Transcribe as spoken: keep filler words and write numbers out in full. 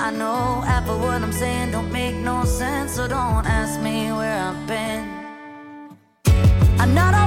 I know half of what I'm saying don't make no sense, so don't ask me where I've been. I'm not